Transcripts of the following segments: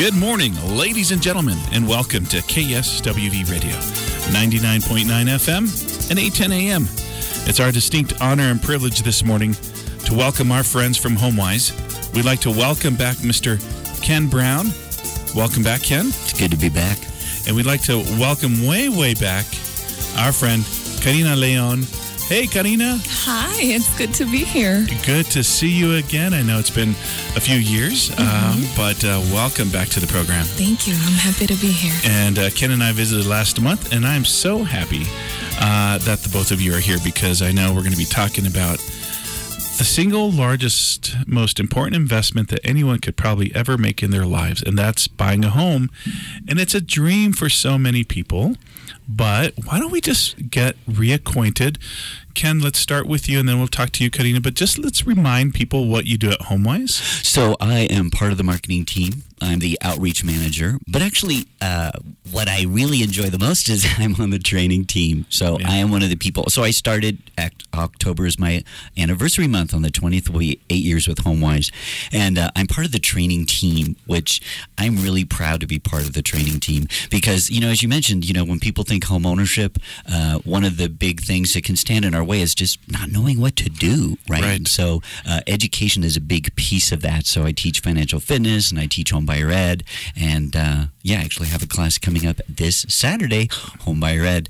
Good morning, ladies and gentlemen, and welcome to KSWV Radio, 99.9 FM and 810 AM. It's our distinct honor and privilege this morning to welcome our friends from HomeWise. We'd like to welcome back Mr. Ken Brown. Welcome back, Ken. It's good to be back. And we'd like to welcome way back our friend Karina Leon. Hey, Karina. Hi, it's good to be here. Good to see you again. I know it's been a few years, but welcome back to the program. Thank you. I'm happy to be here. And Ken and I visited last month, and I'm so happy that the both of you are here because I know we're going to be talking about the single largest, most important investment that anyone could probably ever make in their lives, and that's buying a home. And it's a dream for so many people. But why don't we just get reacquainted? Ken, let's start with you, and then we'll talk to you, Karina. But just let's remind people what you do at HomeWise. So I am part of the marketing team. I'm the outreach manager. But actually, what I really enjoy the most is I'm on the training team. So I am one of the people. So I started, October is my anniversary month. On the 20th, will be 8 years with HomeWise. And I'm part of the training team, which I'm really proud to be part of the training team. Because, as you mentioned, when people think home ownership, one of the big things that can stand in our way is just not knowing what to do, right? And so education is a big piece of that. So I teach financial fitness and I teach home buyer ed. And I actually have a class coming up this Saturday, home buyer ed,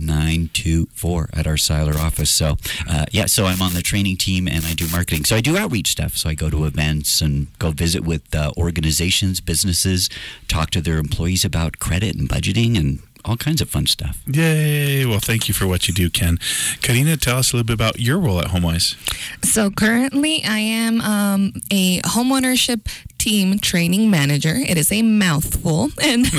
9 to 4 at our Seiler office. So so I'm on the training team and I do marketing. So I do outreach stuff. So I go to events and go visit with organizations, businesses, talk to their employees about credit and budgeting and all kinds of fun stuff. Yay. Well, thank you for what you do, Ken. Karina, tell us a little bit about your role at HomeWise. So currently I am a homeownership team training manager. It is a mouthful. And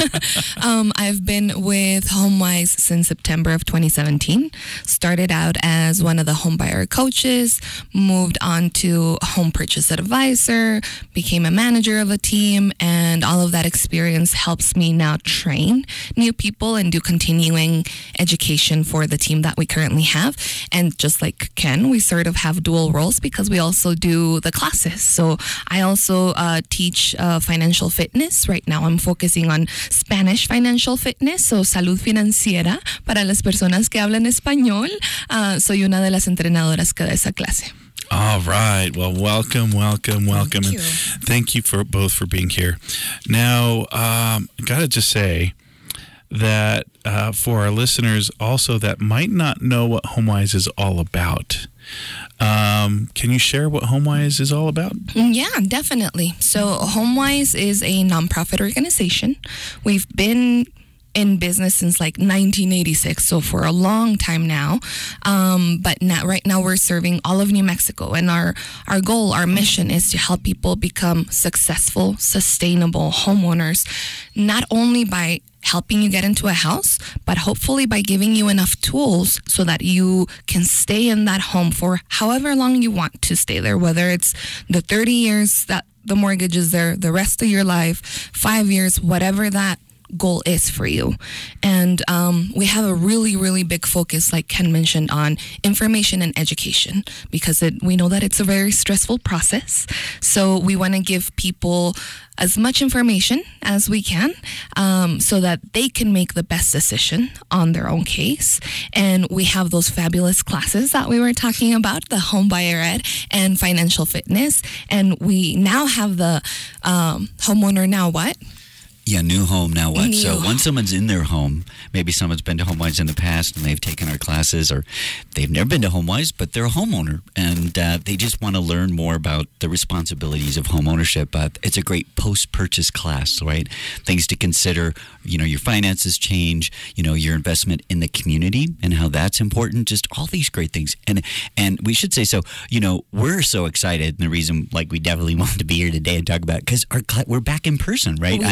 I've been with HomeWise since September of 2017. Started out as one of the home buyer coaches, moved on to home purchase advisor, became a manager of a team, and all of that experience helps me now train new people and do continuing education for the team that we currently have. And just like Ken, we sort of have dual roles because we also do the classes. So I also teach financial fitness. Right now I'm focusing on Spanish financial fitness, so salud financiera para las personas que hablan español. Soy una de las entrenadoras que da esa clase. All right. Well, welcome. Thank you. And thank you for both for being here. Now, got to just say that for our listeners also that might not know what HomeWise is all about, can you share what HomeWise is all about? Yeah, definitely. So HomeWise is a nonprofit organization. We've been in business since like 1986, so for a long time now. But right now we're serving all of New Mexico, and our goal, our mission is to help people become successful, sustainable homeowners, not only by helping you get into a house, but hopefully by giving you enough tools so that you can stay in that home for however long you want to stay there, whether it's the 30 years that the mortgage is there, the rest of your life, 5 years, whatever that goal is for you. And we have a really, really big focus, like Ken mentioned, on information and education because we know that it's a very stressful process. So we want to give people as much information as we can so that they can make the best decision on their own case. And we have those fabulous classes that we were talking about, the home buyer ed and financial fitness. And we now have the homeowner now what? Yeah, new home, now what? New So home. once someone's in their home, maybe someone's been to HomeWise in the past and they've taken our classes, or they've never been to HomeWise, but they're a homeowner and they just want to learn more about the responsibilities of home ownership. It's a great post-purchase class, right? Things to consider, your finances change, your investment in the community and how that's important, just all these great things. And we should say, so, we're so excited. And the reason, we definitely wanted to be here today and talk about it, because we're back in person, right? I'm going to be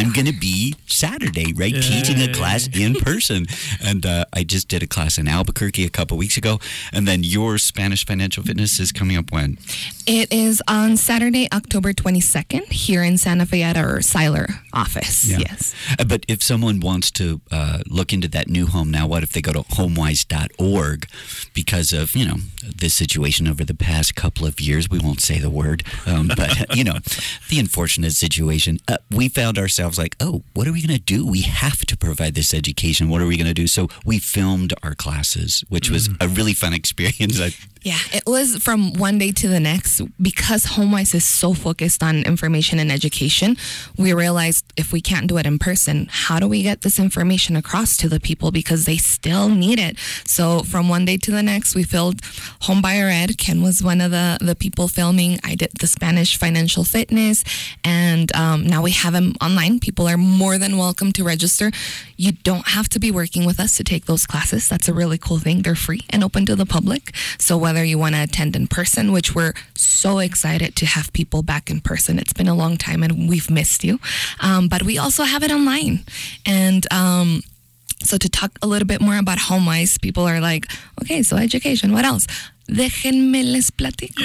be Saturday, right? Yay. Teaching a class in person. And I just did a class in Albuquerque a couple weeks ago. And then your Spanish Financial Fitness is coming up when? It is on Saturday, October 22nd, here in Santa Fe at our Siler office. Yeah. Yes. But if someone wants to look into that new home now, what if they go to homewise.org because of, this situation over the past couple of years? We won't say the word, but, the unfortunate situation. We found ourselves like, oh, what are we going to do? We have to provide this education. What are we going to do? So we filmed our classes, which was a really fun experience. Yeah, it was from one day to the next. Because HomeWise is so focused on information and education, we realized if we can't do it in person, how do we get this information across to the people because they still need it? So from one day to the next, we filmed Homebuyer Ed. Ken was one of the people filming. I did the Spanish Financial Fitness, and now we have them online. People are more than welcome to register. You don't have to be working with us to take those classes. That's a really cool thing. They're free and open to the public. So whether you want to attend in person, which we're so excited to have people back in person. It's been a long time and we've missed you. But we also have it online. And so to talk a little bit more about HomeWise, people are like, okay, so education, what else? Déjenme les platico.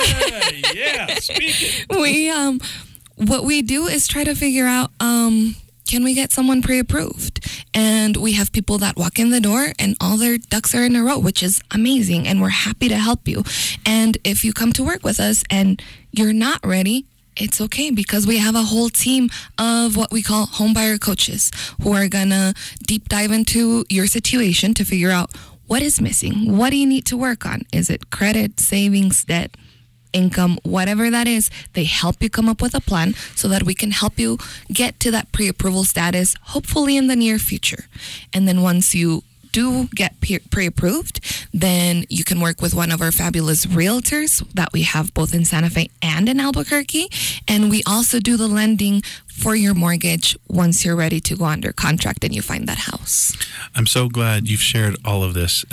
Yeah, speak it. What we do is try to figure out, can we get someone pre-approved? And we have people that walk in the door and all their ducks are in a row, which is amazing. And we're happy to help you. And if you come to work with us and you're not ready, it's okay because we have a whole team of what we call homebuyer coaches who are going to deep dive into your situation to figure out what is missing. What do you need to work on? Is it credit, savings, debt, income, whatever that is? They help you come up with a plan so that we can help you get to that pre-approval status, hopefully in the near future. And then once you do get pre-approved, then you can work with one of our fabulous realtors that we have both in Santa Fe and in Albuquerque. And we also do the lending for your mortgage once you're ready to go under contract and you find that house. I'm so glad you've shared all of this.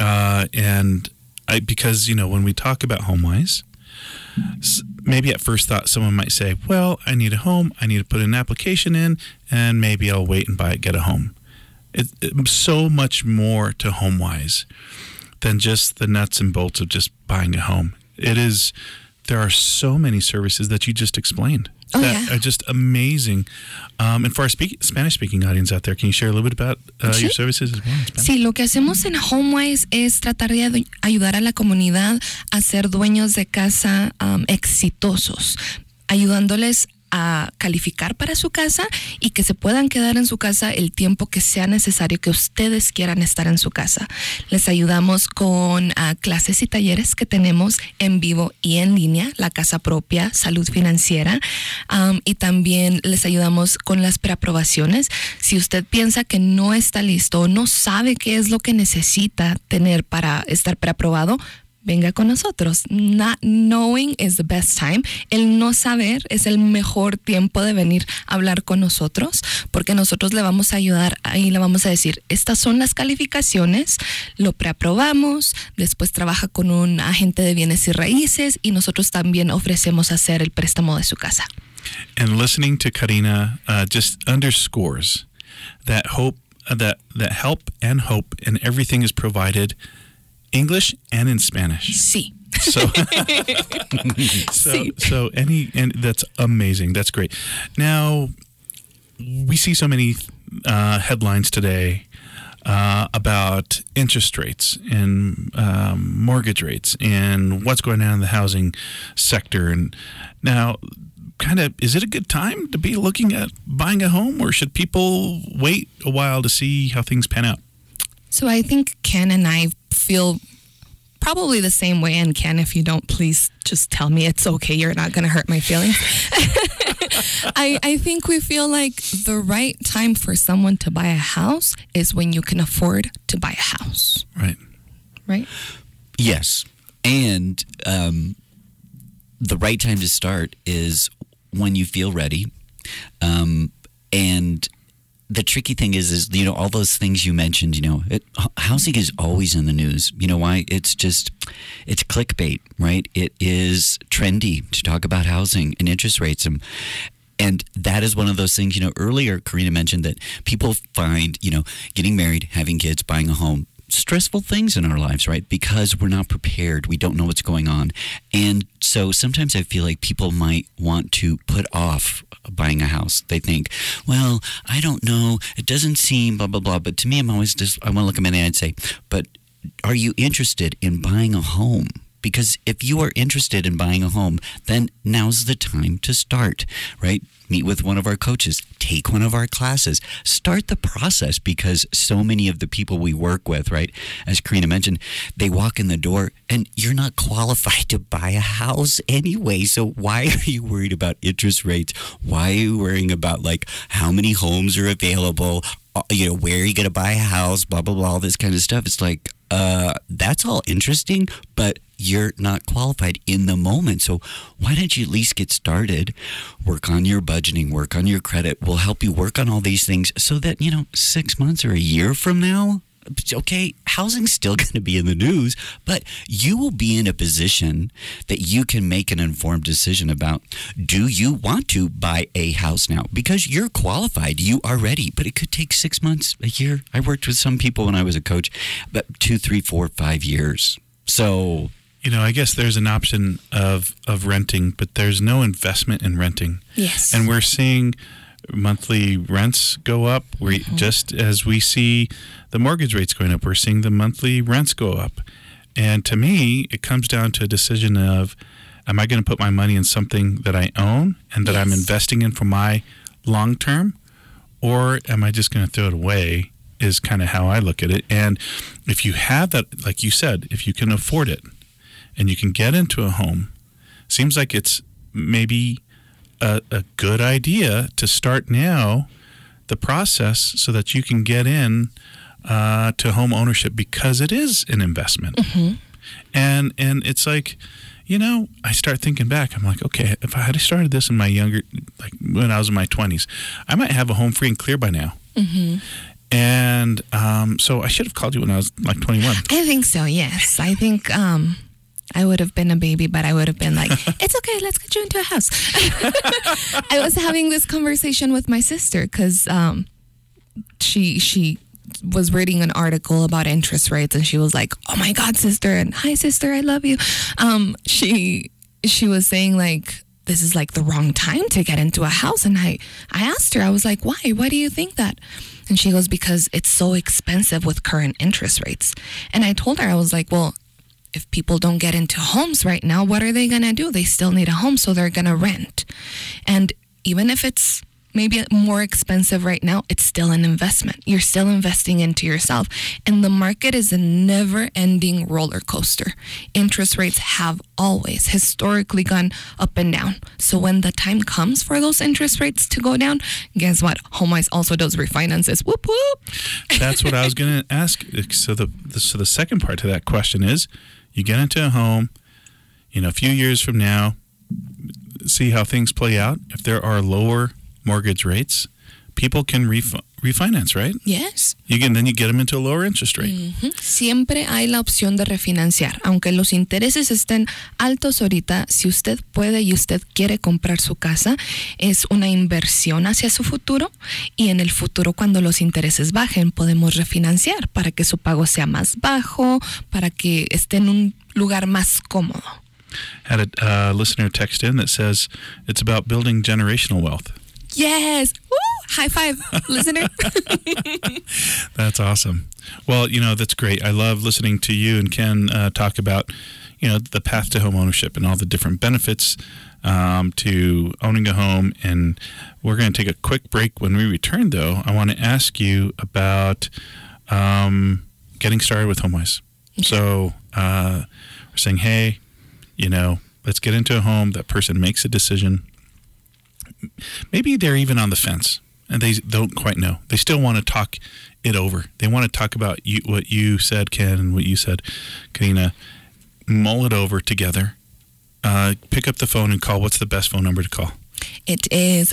Because, when we talk about HomeWise, maybe at first thought someone might say, well, I need a home, I need to put an application in, and maybe I'll wait and get a home. It's so much more to HomeWise than just the nuts and bolts of just buying a home. There are so many services that you just explained that are just amazing. And for our Spanish-speaking audience out there, can you share a little bit about your services as well? Sí, lo que hacemos en HomeWise es tratar de ayudar a la comunidad a ser dueños de casa exitosos, ayudándoles a calificar para su casa y que se puedan quedar en su casa el tiempo que sea necesario que ustedes quieran estar en su casa. Les ayudamos con clases y talleres que tenemos en vivo y en línea, la casa propia, salud financiera, y también les ayudamos con las preaprobaciones. Si usted piensa que no está listo o no sabe qué es lo que necesita tener para estar preaprobado, venga con nosotros. Not knowing is the best time. El no saber es el mejor tiempo de venir a hablar con nosotros, porque nosotros le vamos a ayudar y le vamos a decir, estas son las calificaciones, lo preaprobamos, después trabaja con un agente de bienes y raíces y nosotros también ofrecemos hacer el préstamo de su casa. And listening to Karina just underscores that hope, that help and hope and everything is provided English and in Spanish. Sí. And that's amazing. That's great. Now, we see so many headlines today about interest rates and mortgage rates and what's going on in the housing sector. And now, is it a good time to be looking at buying a home, or should people wait a while to see how things pan out? So I think Ken and I feel probably the same way. And Ken, if you don't, please just tell me it's okay. You're not going to hurt my feelings. I think we feel like the right time for someone to buy a house is when you can afford to buy a house. Right? Yes. And the right time to start is when you feel ready. And the tricky thing is all those things you mentioned, housing is always in the news. You know why? It's clickbait, right? It is trendy to talk about housing and interest rates. And that is one of those things, earlier Karina mentioned that people find, getting married, having kids, buying a home, stressful things in our lives, right? Because we're not prepared. We don't know what's going on. And so sometimes I feel like people might want to put off buying a house. They think, well, I don't know. It doesn't seem blah, blah, blah. But to me, I want to look at them and I'd say, but are you interested in buying a home? Because if you are interested in buying a home, then now's the time to start, right? Meet with one of our coaches, take one of our classes, start the process, because so many of the people we work with, right, as Karina mentioned, they walk in the door and you're not qualified to buy a house anyway. So why are you worried about interest rates? Why are you worrying about how many homes are available? Where are you going to buy a house? Blah, blah, blah, all this kind of stuff. It's that's all interesting, but you're not qualified in the moment. So why don't you at least get started, work on your budgeting, work on your credit. We'll help you work on all these things so that, 6 months or a year from now, okay, housing's still going to be in the news, but you will be in a position that you can make an informed decision about, do you want to buy a house now? Because you're qualified, you are ready, but it could take 6 months, a year. I worked with some people when I was a coach, but 2, 3, 4, 5 years. So... I guess there's an option of renting, but there's no investment in renting. Yes. And we're seeing monthly rents go up. Just as we see the mortgage rates going up, we're seeing the monthly rents go up. And to me, it comes down to a decision of, am I going to put my money in something that I own and that I'm investing in for my long term? Or am I just going to throw it away, is kind of how I look at it. And if you have that, like you said, if you can afford it, and you can get into a home, seems like it's maybe a good idea to start now the process so that you can get in to home ownership, because it is an investment. Mm-hmm. And it's I start thinking back. I'm like, okay, if I had started this in my when I was in my 20s, I might have a home free and clear by now. Mm-hmm. And so I should have called you when I was 21. I think so, yes. I think... I would have been a baby, but I would have been like, it's okay, let's get you into a house. I was having this conversation with my sister because she was reading an article about interest rates, and she was like, oh my God, sister, and hi, sister, I love you. She was saying this is the wrong time to get into a house. And I asked her, I was like, why? Why do you think that? And she goes, because it's so expensive with current interest rates. And I told her, I was like, well, if people don't get into homes right now, what are they going to do? They still need a home, so they're going to rent. And even if it's maybe more expensive right now, it's still an investment. You're still investing into yourself. And the market is a never-ending roller coaster. Interest rates have always historically gone up and down. So when the time comes for those interest rates to go down, guess what? HomeWise also does refinances. Whoop, whoop. That's what I was going to ask. So the second part to that question is, you get into a home, a few years from now, see how things play out. If there are lower mortgage rates, people can refinance, right? Yes. Then you get them into a lower interest rate. Mm-hmm. Siempre hay la opción de refinanciar. Aunque los intereses estén altos ahorita, si usted puede y usted quiere comprar su casa, es una inversión hacia su futuro, y en el futuro, cuando los intereses bajen, podemos refinanciar para que su pago sea más bajo, para que esté en un lugar más cómodo. Had a listener text in that says it's about building generational wealth. Yes. Woo! High five, listener. That's awesome. Well, that's great. I love listening to you and Ken talk about, the path to home ownership and all the different benefits to owning a home. And we're going to take a quick break. When we return, though, I want to ask you about getting started with HomeWise. Okay. So we're saying, hey, let's get into a home. That person makes a decision. Maybe they're even on the fence and they don't quite know. They still want to talk it over. They want to talk about what you said, Ken, and what you said, Karina. Mull it over together. Pick up the phone and call. What's the best phone number to call? It is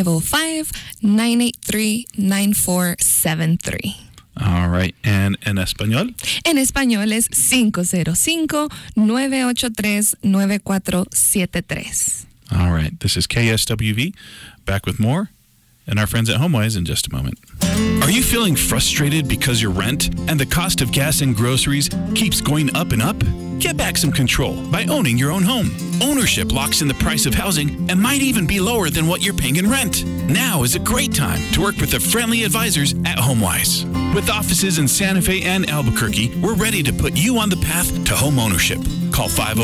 505-983-9473. All right. And en español? En español es 505-983-9473. All right. This is KSWV. Back with more and our friends at HomeWise in just a moment. Are you feeling frustrated because your rent and the cost of gas and groceries keeps going up and up? Get back some control by owning your own home. Ownership locks in the price of housing and might even be lower than what you're paying in rent. Now is a great time to work with the friendly advisors at HomeWise. With offices in Santa Fe and Albuquerque, we're ready to put you on the path to home ownership. Call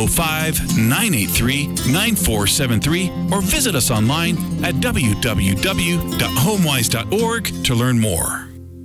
505-983-9473 or visit us online at www.homewise.org to learn more.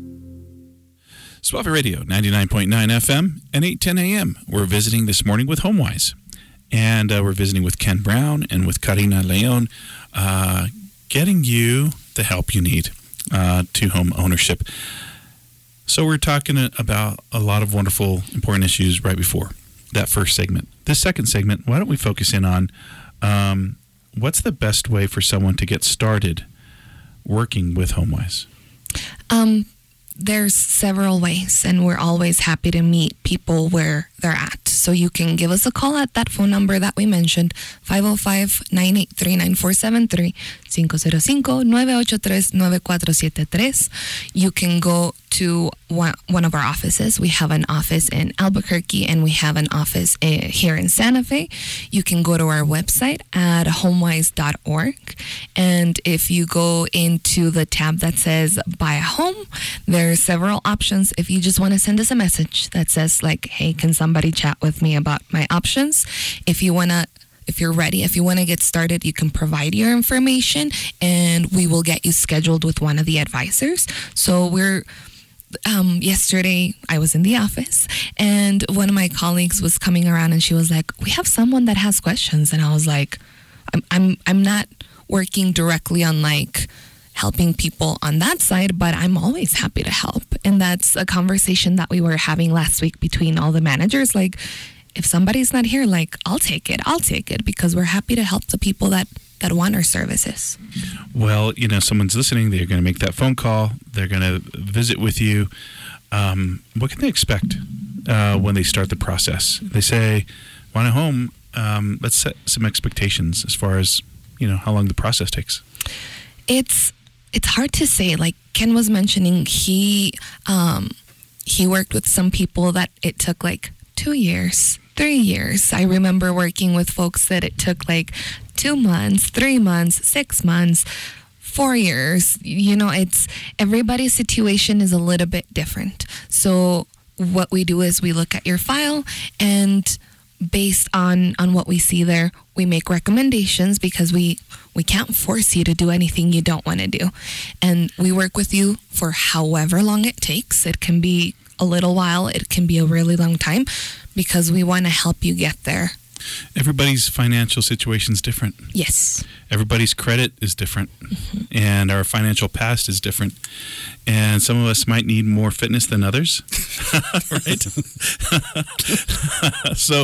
Suave Radio, 99.9 FM and 810 AM. We're visiting this morning with HomeWise. And we're visiting with Ken Brown and with Karina Leon, getting you the help you need to home ownership. So we're talking about a lot of wonderful, important issues right before that first segment. This second segment, why don't we focus in on what's the best way for someone to get started working with HomeWise? There's several ways, and we're always happy to meet people where they're at. So you can give us a call at that phone number that we mentioned, 505-983-9473, 505-983-9473. You can go to one of our offices. We have an office in Albuquerque, and we have an office here in Santa Fe. You can go to our website at homewise.org, and if you go into the tab that says Buy a Home, there are several options. If you just want to send us a message that says, like, hey, can somebody chat with me about my options? If you're ready, if you want to get started, you can provide your information, and we will get you scheduled with one of the advisors. So yesterday I was in the office, and one of my colleagues was coming around, and she was like, we have someone that has questions. And I was like, I'm not working directly on like helping people on that side, but I'm always happy to help. And that's a conversation that we were having last week between all the managers. Like, if somebody's not here, like, I'll take it because we're happy to help the people that want our services. Well, someone's listening. They're going to make that phone call. They're going to visit with you. What can they expect when they start the process? They say, want a home. Let's set some expectations as far as, how long the process takes. It's hard to say. Like Ken was mentioning, he worked with some people that it took like 2 years, 3 years. I remember working with folks that it took like 2 months, 3 months, 6 months, 4 years. It's everybody's situation is a little bit different. So what we do is we look at your file, and based on what we see there, we make recommendations because we can't force you to do anything you don't want to do. And we work with you for however long it takes. It can be a little while. It can be a really long time because we want to help you get there. Everybody's financial situation is different. Yes. Everybody's credit is different, and our financial past is different. And some of us might need more fitness than others, right? So,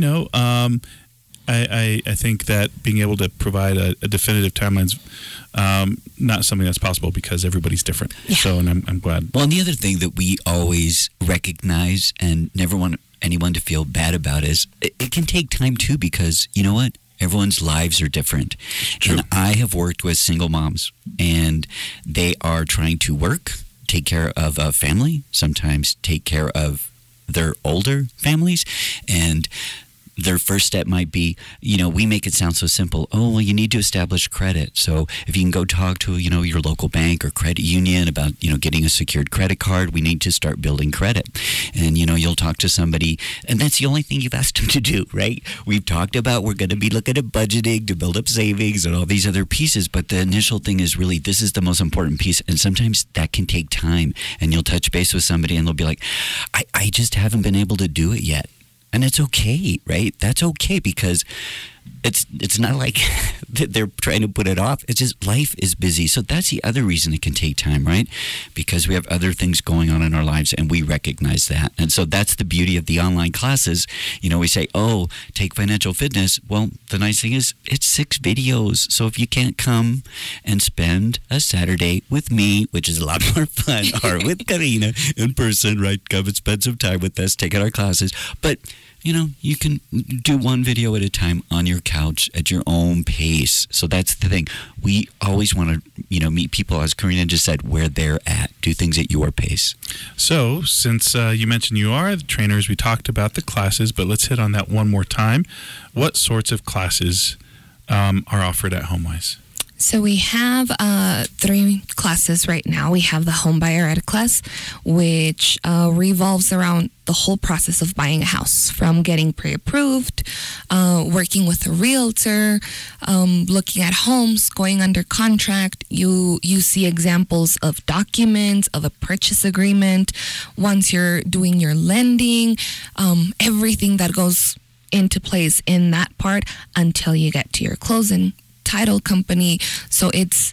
I think that being able to provide a definitive timeline is not something that's possible because everybody's different. Yeah. So, and I'm glad. Well, and the other thing that we always recognize and never want anyone to feel bad about is it can take time too, because you know what? Everyone's lives are different. True. And I have worked with single moms, and they are trying to work, take care of a family, sometimes take care of their older families, and their first step might be, we make it sound so simple. Oh, well, you need to establish credit. So if you can go talk to, your local bank or credit union about, getting a secured credit card, we need to start building credit. And, you'll talk to somebody, and that's the only thing you've asked them to do, right? We've talked about we're going to be looking at budgeting to build up savings and all these other pieces, but the initial thing is really, this is the most important piece. And sometimes that can take time, and you'll touch base with somebody and they'll be like, I just haven't been able to do it yet. And it's okay, right? That's okay, because it's not like they're trying to put it off. It's just life is busy. So that's the other reason it can take time, right? Because we have other things going on in our lives, and we recognize that. And so that's the beauty of the online classes. We say, oh, take financial fitness. Well, the nice thing is it's 6 videos. So if you can't come and spend a Saturday with me, which is a lot more fun, or with Karina in person, right? Come and spend some time with us, taking our classes. But you can do one video at a time on your couch at your own pace. So that's the thing. We always want to, meet people, as Karina just said, where they're at. Do things at your pace. So since you mentioned you are the trainers, we talked about the classes, but let's hit on that one more time. What sorts of classes are offered at HomeWise? So we have 3 classes right now. We have the Home Buyer Ed class, which revolves around the whole process of buying a house, from getting pre-approved, working with a realtor, looking at homes, going under contract. You see examples of documents, of a purchase agreement. Once you're doing your lending, everything that goes into place in that part until you get to your closing. Title company. So it's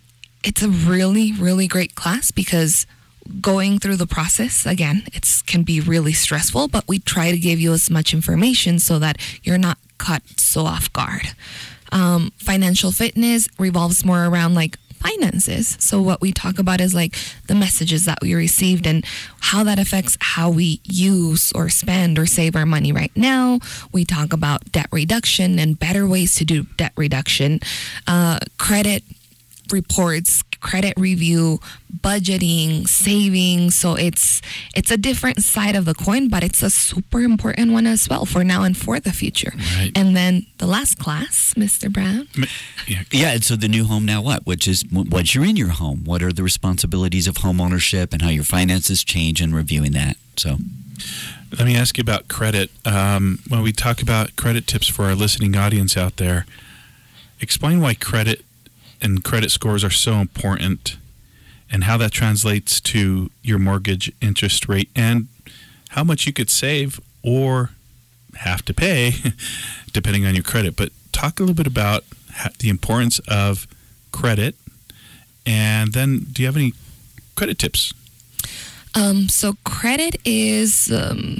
a really, really great class, because going through the process, again, can be really stressful, but we try to give you as much information so that you're not caught so off guard. Financial fitness revolves more around like finances. So what we talk about is like the messages that we received and how that affects how we use or spend or save our money right now. We talk about debt reduction and better ways to do debt reduction, credit reports, credit review, budgeting, saving. So it's a different side of the coin, but it's a super important one as well for now and for the future. Right. And then the last class, Mr. Brown. Yeah, and so the new home now what? Which is once you're in your home, what are the responsibilities of home ownership and how your finances change, and reviewing that. So let me ask you about credit. When we talk about credit tips for our listening audience out there, explain why credit and credit scores are so important, and how that translates to your mortgage interest rate, and how much you could save or have to pay depending on your credit. But talk a little bit about the importance of credit, and then do you have any credit tips? So credit is an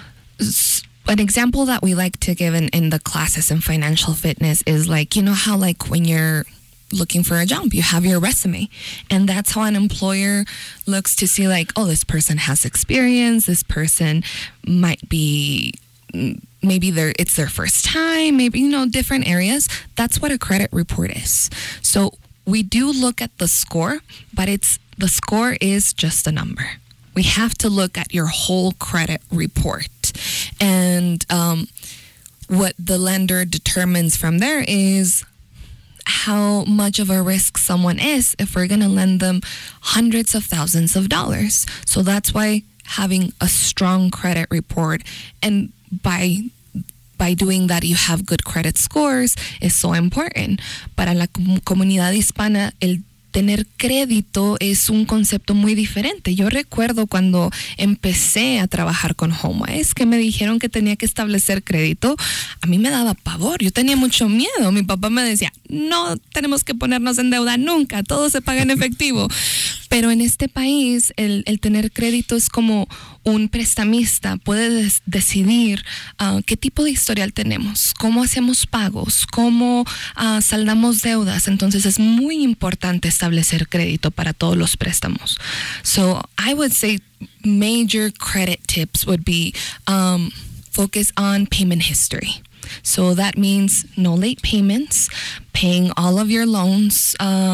example that we like to give in the classes in financial fitness is like, how like when you're looking for a job, you have your resume, and that's how an employer looks to see like, oh, this person has experience, this person might be maybe it's their first time, maybe different areas. That's what a credit report is. So we do look at the score, but the score is just a number. We have to look at your whole credit report, and what the lender determines from there is how much of a risk someone is if we're going to lend them hundreds of thousands of dollars. So that's why having a strong credit report, and by doing that you have good credit scores, is so important. Para la comunidad hispana, el tener crédito es un concepto muy diferente. Yo recuerdo cuando empecé a trabajar con HomeWise que me dijeron que tenía que establecer crédito. A mí me daba pavor, yo tenía mucho miedo. Mi papá me decía, no tenemos que ponernos en deuda nunca, todo se paga en efectivo. Pero en este país el tener crédito es como un prestamista puede decidir qué tipo de historial tenemos, cómo hacemos pagos, cómo saldamos deudas. Entonces es muy importante establecer crédito para todos los préstamos. So I would say major credit tips would be focus on payment history. So that means no late payments, paying all of your loans,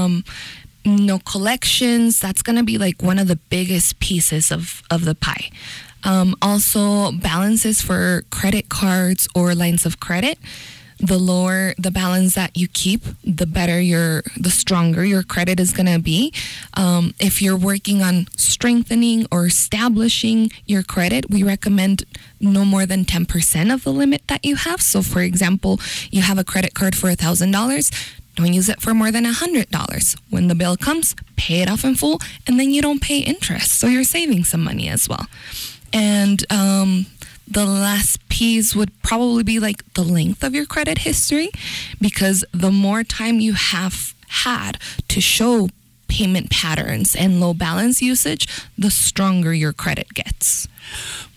no collections. That's going to be like one of the biggest pieces of the pie. Also, balances for credit cards or lines of credit. The lower the balance that you keep, the stronger your credit is going to be. If you're working on strengthening or establishing your credit, we recommend no more than 10% of the limit that you have. So, for example, you have a credit card for $1,000. Don't use it for more than $100. When the bill comes, pay it off in full, and then you don't pay interest. So you're saving some money as well. And the last piece would probably be like the length of your credit history, because the more time you have had to show payment patterns and low balance usage, the stronger your credit gets.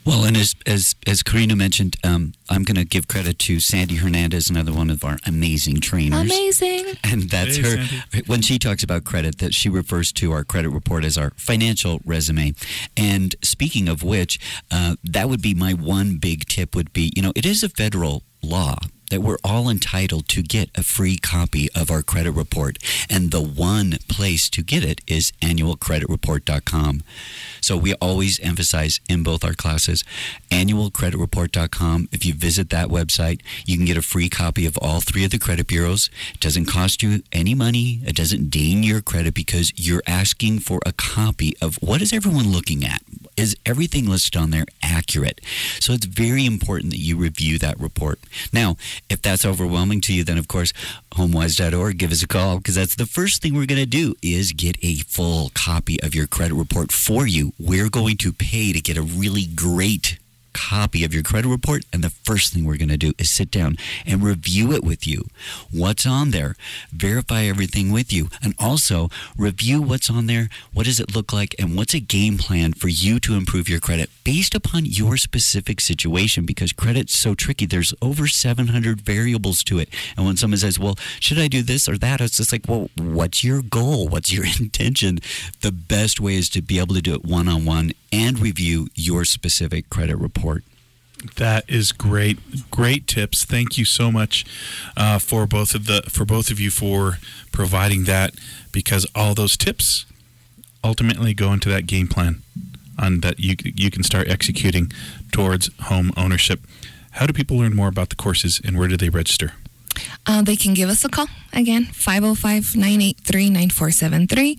Well, and as Karina mentioned, I'm going to give credit to Sandy Hernandez, another one of our amazing trainers. Amazing. And that's Hey, her. Sandy. When she talks about credit, that she refers to our credit report as our financial resume. And speaking of which, that would be my one big tip would be, it is a federal law that we're all entitled to get a free copy of our credit report. And the one place to get it is annualcreditreport.com. So we always emphasize in both our classes, annualcreditreport.com. If you visit that website, you can get a free copy of all 3 of the credit bureaus. It doesn't cost you any money. It doesn't ding your credit because you're asking for a copy of what is everyone looking at? Is everything listed on there accurate? So it's very important that you review that report. Now, if that's overwhelming to you, then of course, homewise.org, give us a call because that's the first thing we're going to do is get a full copy of your credit report for you. We're going to pay to get a really great copy of your credit report, and the first thing we're going to do is sit down and review it with you. What's on there? Verify everything with you, and also review what's on there, what does it look like, and what's a game plan for you to improve your credit based upon your specific situation, because credit's so tricky. There's over 700 variables to it, and when someone says, well, should I do this or that? It's just like, well, what's your goal? What's your intention? The best way is to be able to do it one-on-one and review your specific credit report. That is great tips. Thank you so much for both of you for providing that, because all those tips ultimately go into that game plan on that you can start executing towards home ownership. How do people learn more about the courses, and where do they register? They can give us a call. Again, 505-983-9473,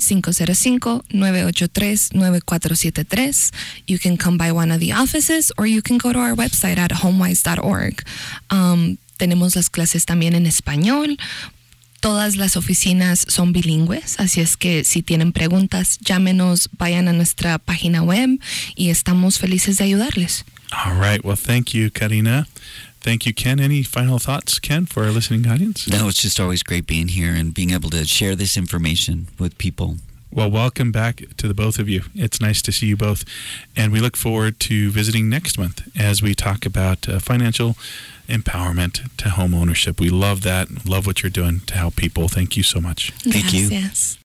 505-983-9473. You can come by one of the offices, or you can go to our website at homewise.org. Tenemos las clases también en español. Todas las oficinas son bilingües, así es que si tienen preguntas, llámenos, vayan a nuestra página web y estamos felices de ayudarles. All right. Well, thank you, Karina. Thank you, Ken. Any final thoughts, Ken, for our listening audience? No, it's just always great being here and being able to share this information with people. Well, welcome back to the both of you. It's nice to see you both. And we look forward to visiting next month as we talk about financial empowerment to home ownership. We love that. Love what you're doing to help people. Thank you so much. Thank you. Gracias.